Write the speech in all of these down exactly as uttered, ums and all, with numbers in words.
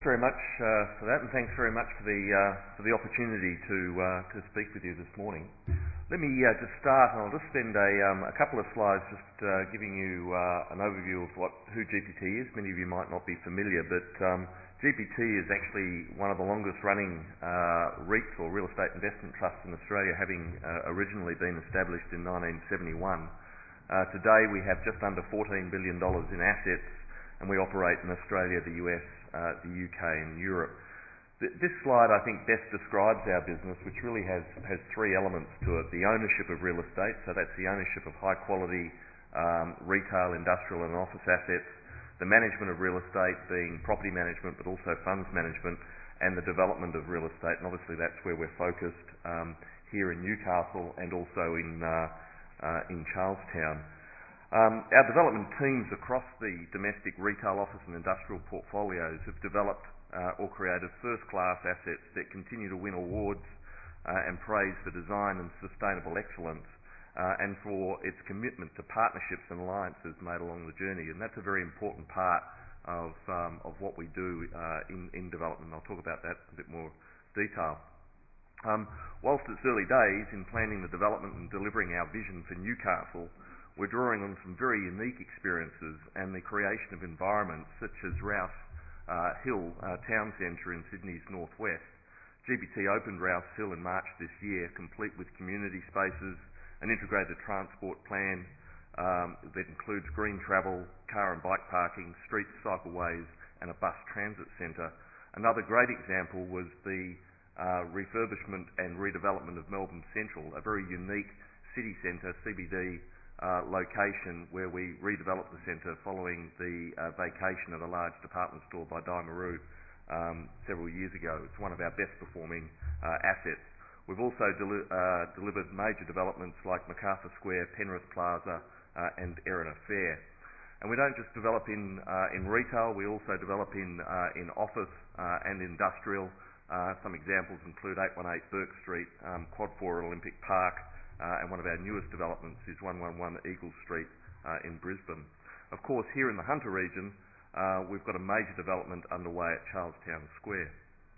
very much uh, for that, and thanks very much for the uh, for the opportunity to uh, to speak with you this morning. Let me uh, just start, and I'll just spend a um, a couple of slides just uh, giving you uh, an overview of what who G P T is. Many of you might not be familiar, but um, G P T is actually one of the longest-running uh, REITs or real estate investment trusts in Australia, having uh, originally been established in nineteen seventy-one. Uh, today, we have just under fourteen billion dollars in assets, and we operate in Australia, the U S, uh, the U K and Europe. Th- this slide, I think, best describes our business, which really has, has three elements to it. The ownership of real estate, so that's the ownership of high-quality um, retail, industrial and office assets, the management of real estate being property management but also funds management, and the development of real estate, and obviously that's where we're focused um, here in Newcastle and also in, uh, uh, in Charlestown. Um, our development teams across the domestic retail, office and industrial portfolios have developed uh, or created first-class assets that continue to win awards uh, and praise for design and sustainable excellence uh, and for its commitment to partnerships and alliances made along the journey. And that's a very important part of, um, of what we do uh, in, in development. I'll talk about that in a bit more detail. Um, whilst it's early days in planning the development and delivering our vision for Newcastle, we're drawing on some very unique experiences and the creation of environments such as Rouse uh, Hill uh, Town Centre in Sydney's northwest. G P T opened Rouse Hill in March this year, complete with community spaces, an integrated transport plan um, that includes green travel, car and bike parking, street cycleways and a bus transit centre. Another great example was the uh, refurbishment and redevelopment of Melbourne Central, a very unique city centre, C B D Uh, location where we redeveloped the centre following the uh, vacation of a large department store by Daimaru um, several years ago. It's one of our best performing uh, assets. We've also deli- uh, delivered major developments like Macarthur Square, Penrith Plaza uh, and Erina Fair. And we don't just develop in uh, in retail, we also develop in uh, in office uh, and industrial. Uh, some examples include eight one eight Bourke Street, um, Quad four Olympic Park, Uh, and one of our newest developments is one one one Eagle Street uh, in Brisbane. Of course, here in the Hunter region, uh, we've got a major development underway at Charlestown Square.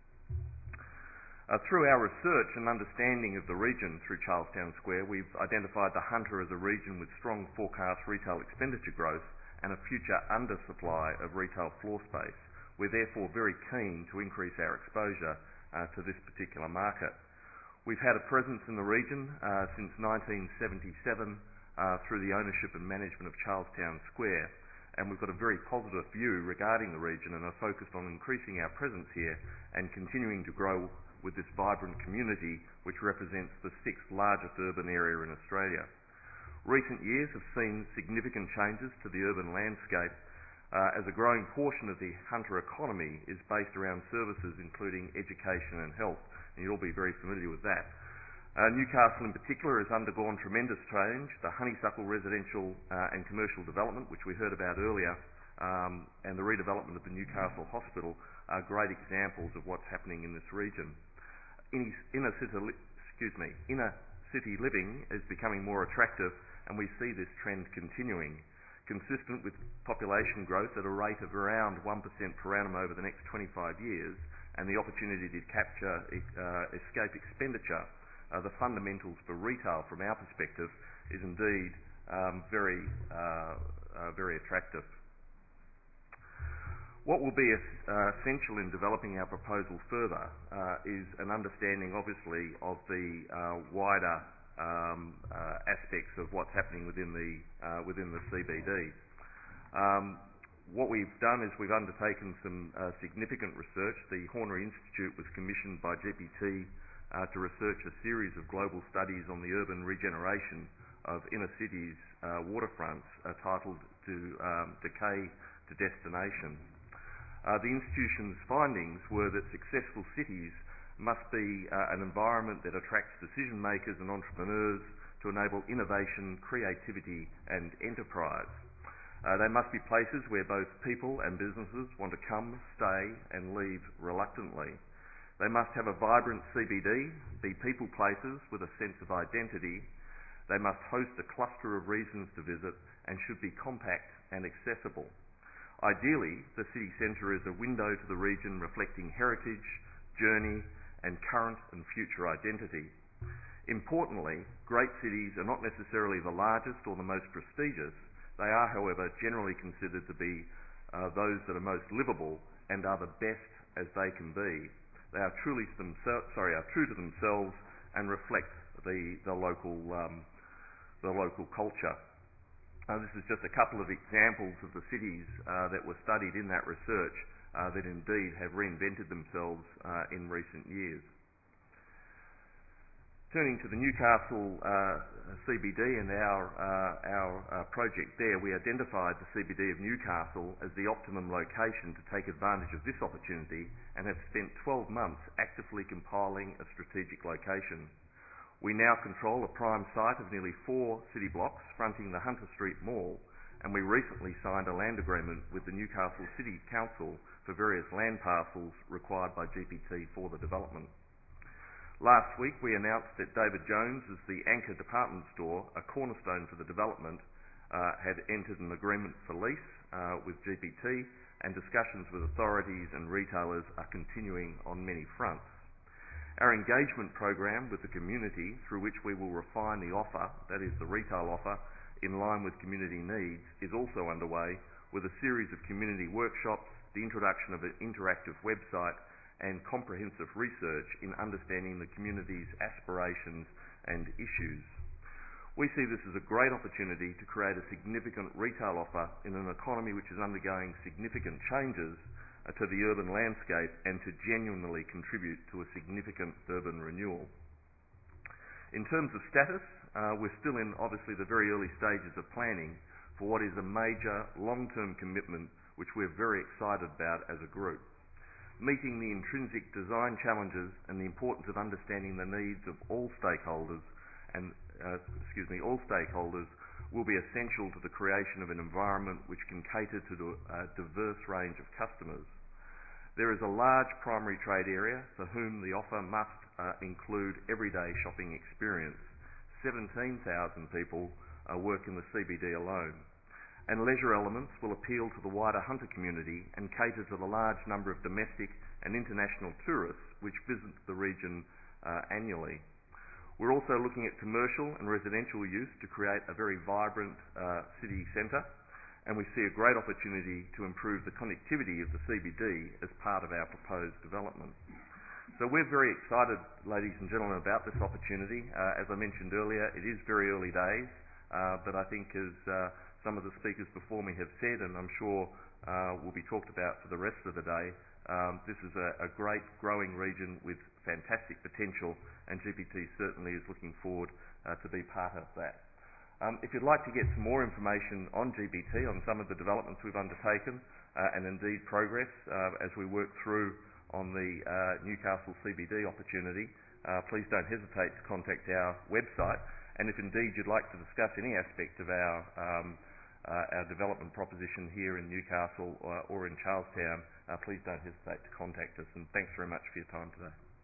Uh, through our research and understanding of the region through Charlestown Square, we've identified the Hunter as a region with strong forecast retail expenditure growth and a future undersupply of retail floor space. We're therefore very keen to increase our exposure uh, to this particular market. We've had a presence in the region uh, since nineteen seventy-seven uh, through the ownership and management of Charlestown Square, and we've got a very positive view regarding the region and are focused on increasing our presence here and continuing to grow with this vibrant community which represents the sixth largest urban area in Australia. Recent years have seen significant changes to the urban landscape uh, as a growing portion of the Hunter economy is based around services including education and health. You'll all be very familiar with that. Uh, Newcastle in particular has undergone tremendous change. The Honeysuckle residential uh, and commercial development, which we heard about earlier, um, and the redevelopment of the Newcastle Hospital are great examples of what's happening in this region. In, inner, city, excuse me, inner city living is becoming more attractive, and we see this trend continuing, consistent with population growth at a rate of around one percent per annum over the next twenty-five years, and the opportunity to capture uh, escape expenditure. Uh, the fundamentals for retail, from our perspective, is indeed um, very, uh, uh, very attractive. What will be uh, essential in developing our proposal further uh, is an understanding, obviously, of the uh, wider um, uh, aspects of what's happening within the uh, within the C B D. Um, What we've done is we've undertaken some uh, significant research. The Horner Institute was commissioned by G P T uh, to research a series of global studies on the urban regeneration of inner cities' uh, waterfronts uh, titled to um, Decay to Destination. Uh, the institution's findings were that successful cities must be uh, an environment that attracts decision makers and entrepreneurs to enable innovation, creativity and enterprise. Uh, they must be places where both people and businesses want to come, stay and leave reluctantly. They must have a vibrant C B D, be people places with a sense of identity. They must host a cluster of reasons to visit and should be compact and accessible. Ideally, the city centre is a window to the region reflecting heritage, journey and current and future identity. Importantly, great cities are not necessarily the largest or the most prestigious. They are, however, generally considered to be uh, those that are most livable and are the best as they can be. They are truly themselves, sorry, are true to themselves and reflect the, the local um, the local culture. Uh, this is just a couple of examples of the cities uh, that were studied in that research uh, that indeed have reinvented themselves uh, in recent years. Turning to the Newcastle uh, C B D and our, uh, our uh, project there, we identified the C B D of Newcastle as the optimum location to take advantage of this opportunity and have spent twelve months actively compiling a strategic location. We now control a prime site of nearly four city blocks fronting the Hunter Street Mall, and we recently signed a land agreement with the Newcastle City Council for various land parcels required by G P T for the development. Last week we announced that David Jones, as the anchor department store, a cornerstone for the development, uh, had entered an agreement for lease uh, with G P T, and discussions with authorities and retailers are continuing on many fronts. Our engagement program with the community, through which we will refine the offer, that is the retail offer, in line with community needs, is also underway with a series of community workshops, the introduction of an interactive website and comprehensive research in understanding the community's aspirations and issues. We see this as a great opportunity to create a significant retail offer in an economy which is undergoing significant changes to the urban landscape and to genuinely contribute to a significant urban renewal. In terms of status, uh, we're still in obviously the very early stages of planning for what is a major long-term commitment which we're very excited about as a group. Meeting the intrinsic design challenges and the importance of understanding the needs of all stakeholders and uh, excuse me, all stakeholders will be essential to the creation of an environment which can cater to a diverse range of customers. There is a large primary trade area for whom the offer must uh, include everyday shopping experience. seventeen thousand people uh, work in the C B D alone. And leisure elements will appeal to the wider Hunter community and cater to the large number of domestic and international tourists which visit the region uh, annually. We're also looking at commercial and residential use to create a very vibrant uh, city centre, and we see a great opportunity to improve the connectivity of the C B D as part of our proposed development. So we're very excited, ladies and gentlemen, about this opportunity. Uh, as I mentioned earlier, it is very early days, uh, but I think as uh, some of the speakers before me have said, and I'm sure uh, will be talked about for the rest of the day, um, this is a, a great growing region with fantastic potential, and G P T certainly is looking forward uh, to be part of that. Um, if you'd like to get some more information on G P T, on some of the developments we've undertaken, uh, and indeed progress uh, as we work through on the uh, Newcastle C B D opportunity, uh, please don't hesitate to contact our website. And if indeed you'd like to discuss any aspect of our, um, uh, our development proposition here in Newcastle or, or in Charlestown, uh, please don't hesitate to contact us. And thanks very much for your time today.